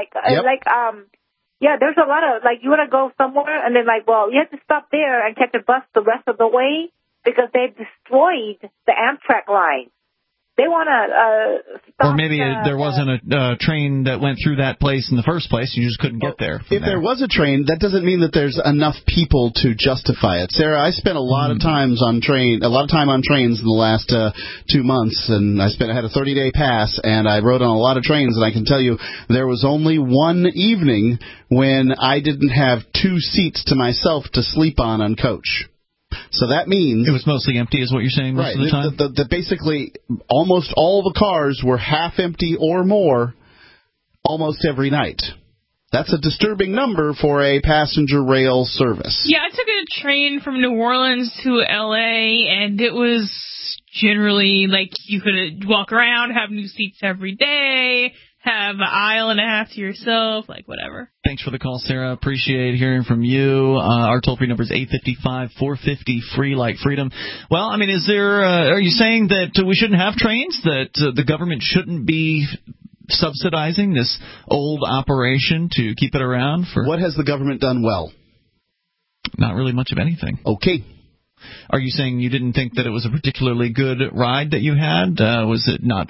There's a lot of you want to go somewhere and then you have to stop there and catch a bus the rest of the way because they've destroyed the Amtrak line. They want to stop. Or maybe there wasn't a train that went through that place in the first place. You just couldn't get there. There was a train, that doesn't mean that there's enough people to justify it. Sarah, I spent a lot of time on trains in the last 2 months, and I had a 30-day pass, and I rode on a lot of trains, and I can tell you there was only one evening when I didn't have 2 seats to myself to sleep on coach. So that means... It was mostly empty, is what you're saying, most of the time? Basically, almost all the cars were half empty or more almost every night. That's a disturbing number for a passenger rail service. Yeah, I took a train from New Orleans to L.A., and it was generally you could walk around, have new seats every day, have an aisle and a half to yourself, whatever. Thanks for the call, Sarah. Appreciate hearing from you. Our toll-free number is 855-450-FREE like freedom. Well, I mean, are you saying that we shouldn't have trains, that the government shouldn't be subsidizing this old operation to keep it around? What has the government done well? Not really much of anything. Okay. Are you saying you didn't think that it was a particularly good ride that you had? Was it not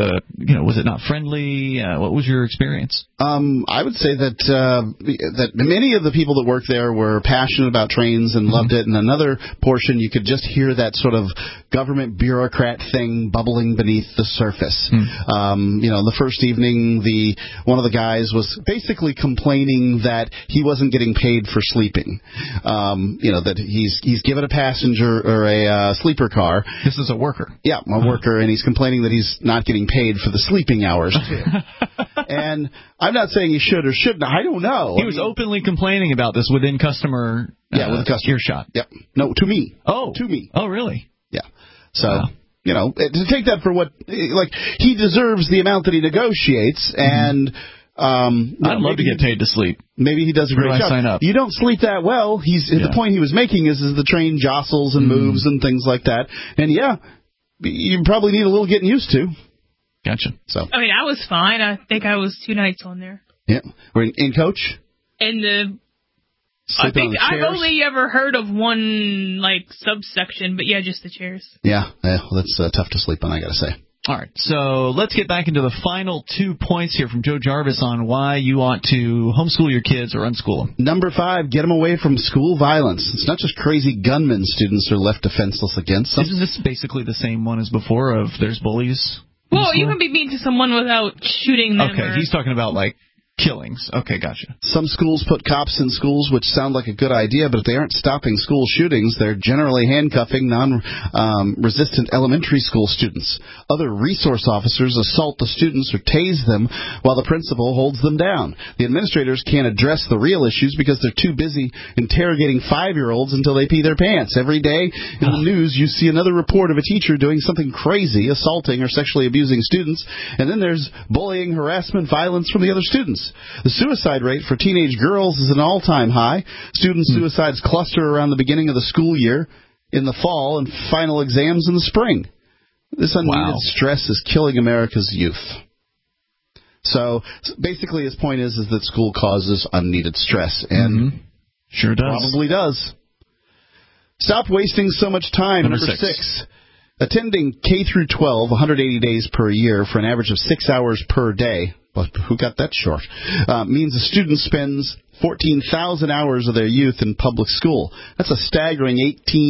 friendly? What was your experience? I would say that many of the people that worked there were passionate about trains and loved it. And another portion, you could just hear that sort of government bureaucrat thing bubbling beneath the surface. The first evening, one of the guys was basically complaining that he wasn't getting paid for sleeping. That he's given a passenger or a sleeper car. This is a worker. Yeah, a worker, and he's complaining that he's not getting paid for the sleeping hours too. And I'm not saying he should or shouldn't. I don't know. He was openly complaining about this within customer earshot. Yep. No, to me. Oh. To me. Oh, really? Yeah. So, to take that for what, he deserves the amount that he negotiates, and... I'd love to get paid to sleep. Maybe he does a great job. Sign up? You don't sleep that well. The point he was making is the train jostles and moves and things like that. And you probably need a little getting used to. Gotcha. So I mean, I was fine. I think I was 2 nights on there. Yeah, we're in coach. And I think I've only ever heard of one subsection, but just the chairs. Yeah, well, that's tough to sleep on, I gotta say. All right, so let's get back into the final 2 points here from Joe Jarvis on why you ought to homeschool your kids or unschool them. Number 5, get them away from school violence. It's not just crazy gunmen students are left defenseless against. Isn't this basically the same one as before of there's bullies? Well, you can be mean to someone without shooting them. Okay, he's talking about killings. Okay, gotcha. Some schools put cops in schools, which sound like a good idea, but if they aren't stopping school shootings, they're generally handcuffing non-resistant elementary school students. Other resource officers assault the students or tase them while the principal holds them down. The administrators can't address the real issues because they're too busy interrogating 5-year-olds until they pee their pants. Every day in the news, you see another report of a teacher doing something crazy, assaulting or sexually abusing students, and then there's bullying, harassment, violence from the other students. The suicide rate for teenage girls is an all-time high. Student suicides cluster around the beginning of the school year, in the fall, and final exams in the spring. This unneeded stress is killing America's youth. So basically his point is that school causes unneeded stress, and sure does. Probably does. Stop wasting so much time. Number 6. Attending K through 12 180 days per year for an average of 6 hours per day. But who got that short? Means a student spends 14,000 hours of their youth in public school. That's a staggering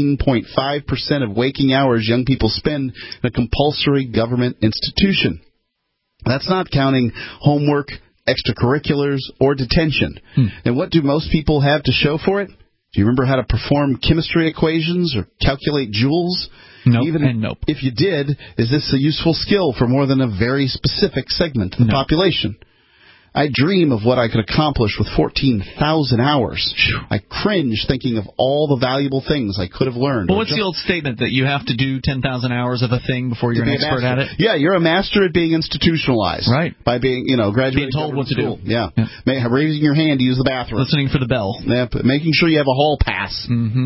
18.5% of waking hours young people spend in a compulsory government institution. That's not counting homework, extracurriculars, or detention. And what do most people have to show for it? Do you remember how to perform chemistry equations or calculate joules? Nope. Nope. If you did, is this a useful skill for more than a very specific segment of the population? I dream of what I could accomplish with 14,000 hours. I cringe thinking of all the valuable things I could have learned. Well, what's the old statement that you have to do 10,000 hours of a thing before you're an expert at it? Yeah, you're a master at being institutionalized. Right. By being, graduating. Being told what to do. Yeah. Raising your hand to use the bathroom. Listening for the bell. Yeah, making sure you have a hall pass. Mm-hmm.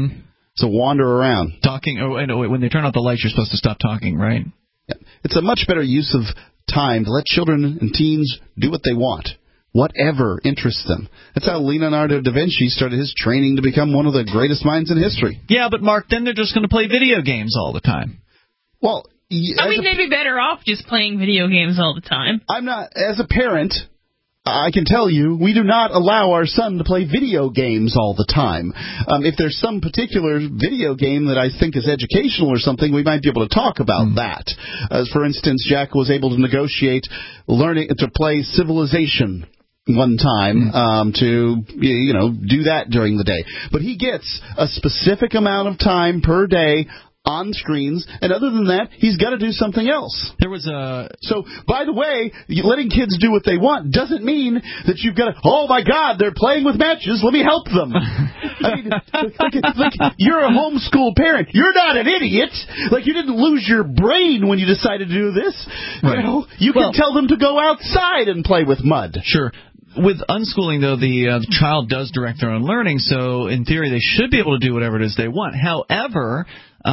So wander around. Talking. When they turn off the lights, you're supposed to stop talking, right? Yeah. It's a much better use of time to let children and teens do what they want. Whatever interests them. That's how Leonardo da Vinci started his training to become one of the greatest minds in history. Yeah, but Mark, then they're just going to play video games all the time. Well, they'd be better off just playing video games all the time. I'm not, as a parent, I can tell you, we do not allow our son to play video games all the time. If there's some particular video game that I think is educational or something, we might be able to talk about that. For instance, Jack was able to negotiate learning to play Civilization one time to do that during the day. But he gets a specific amount of time per day on screens, and other than that, he's got to do something else. There was So, by the way, letting kids do what they want doesn't mean that you've got to, oh my God, they're playing with matches, let me help them. I mean, like you're a homeschool parent. You're not an idiot. Like, you didn't lose your brain when you decided to do this. Right. You can tell them to go outside and play with mud. Sure. With unschooling, though, the child does direct their own learning, so in theory they should be able to do whatever it is they want. However,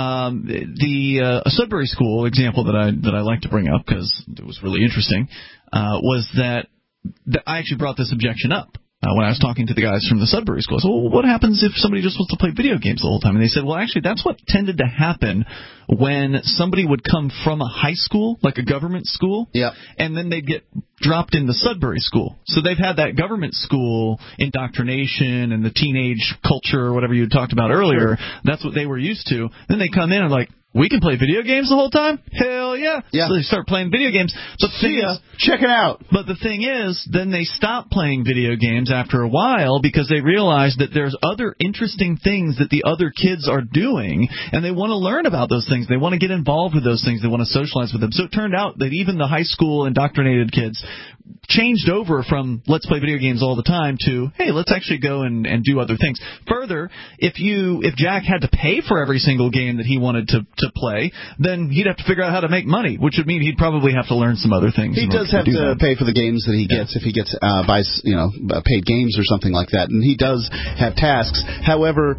the Sudbury School example that I like to bring up, because it was really interesting, was that I actually brought this objection up. When I was talking to the guys from the Sudbury School, I said, well, what happens if somebody just wants to play video games the whole time? And they said, well, actually, that's what tended to happen when somebody would come from a high school, like a government school, and then they'd get dropped in the Sudbury School. So they've had that government school indoctrination and the teenage culture, or whatever you talked about earlier. Sure. That's what they were used to. Then they come in and like, we can play video games the whole time? Hell yeah. So they start playing video games. But check it out. But the thing is, then they stop playing video games after a while because they realize that there's other interesting things that the other kids are doing, and they want to learn about those things. They want to get involved with those things. They want to socialize with them. So it turned out that even the high school indoctrinated kids changed over from let's play video games all the time to, hey, let's actually go and do other things. Further, if Jack had to pay for every single game that he wanted to play, then he'd have to figure out how to make money, which would mean he'd probably have to learn some other things. He does have to pay for the games that he gets if he gets buys paid games or something like that, and he does have tasks. However,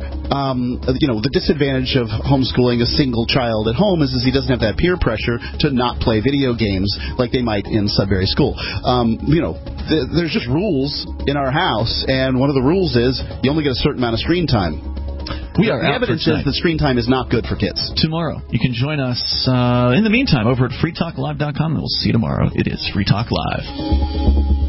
the disadvantage of homeschooling a single child at home is he doesn't have that peer pressure to not play video games like they might in Sudbury School. There's just rules in our house, and one of the rules is you only get a certain amount of screen time. The evidence says that screen time is not good for kids. Tomorrow, you can join us in the meantime over at freetalklive.com, and we'll see you tomorrow. It is Free Talk Live.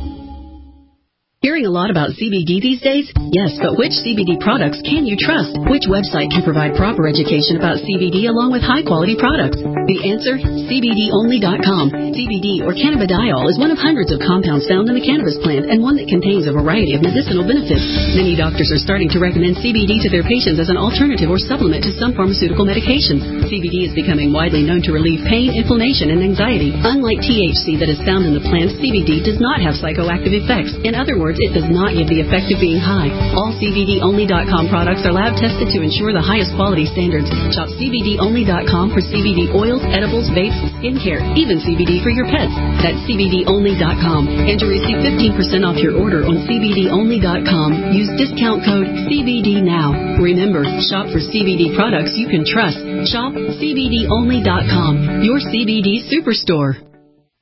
Hearing a lot about CBD these days? Yes, but which CBD products can you trust? Which website can provide proper education about CBD along with high-quality products? The answer? CBDonly.com. CBD, or cannabidiol, is one of hundreds of compounds found in the cannabis plant and one that contains a variety of medicinal benefits. Many doctors are starting to recommend CBD to their patients as an alternative or supplement to some pharmaceutical medications. CBD is becoming widely known to relieve pain, inflammation, and anxiety. Unlike THC that is found in the plant, CBD does not have psychoactive effects. In other words, it does not give the effect of being high. All CBDonly.com products are lab tested to ensure the highest quality standards. Shop CBDonly.com for CBD oils, edibles, vapes, skincare, even CBD for your pets. That's CBDonly.com. And to receive 15% off your order on CBDonly.com, use discount code CBD now. Remember, shop for CBD products you can trust. Shop CBDonly.com, your CBD superstore.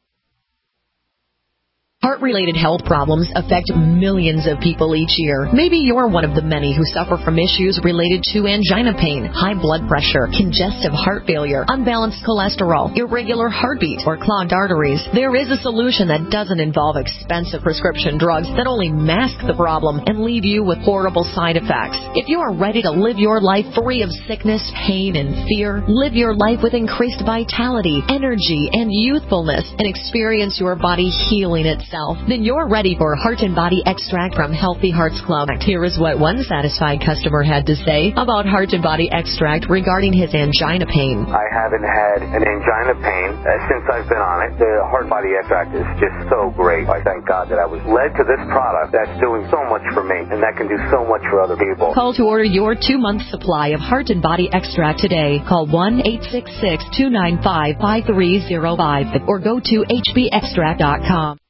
Heart-related health problems affect millions of people each year. Maybe you're one of the many who suffer from issues related to angina pain, high blood pressure, congestive heart failure, unbalanced cholesterol, irregular heartbeat, or clogged arteries. There is a solution that doesn't involve expensive prescription drugs that only mask the problem and leave you with horrible side effects. If you are ready to live your life free of sickness, pain, and fear, live your life with increased vitality, energy, and youthfulness, and experience your body healing itself, then you're ready for Heart and Body Extract from Healthy Hearts Club. Here is what one satisfied customer had to say about Heart and Body Extract regarding his angina pain. I haven't had an angina pain since I've been on it. The Heart Body Extract is just so great. I thank God that I was led to this product that's doing so much for me, and that can do so much for other people. Call to order your 2-month supply of Heart and Body Extract today. Call 1-866-295-5305 or go to hbextract.com.